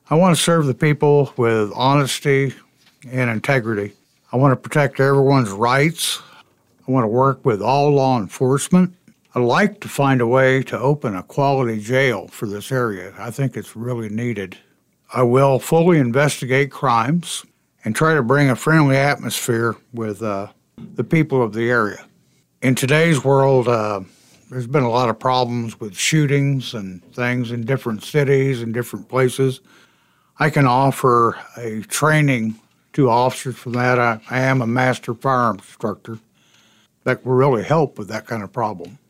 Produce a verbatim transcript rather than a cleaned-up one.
I want to serve the people with honesty and integrity. I want to protect everyone's rights. I want to work with all law enforcement. I'd like to find a way to open a quality jail for this area. I think it's really needed. I will fully investigate crimes and try to bring a friendly atmosphere with uh, the people of the area. In today's world, uh, there's been a lot of problems with shootings and things in different cities and different places. I can offer a training to officers for that. I, I am a master firearms instructor that will really help with that kind of problem.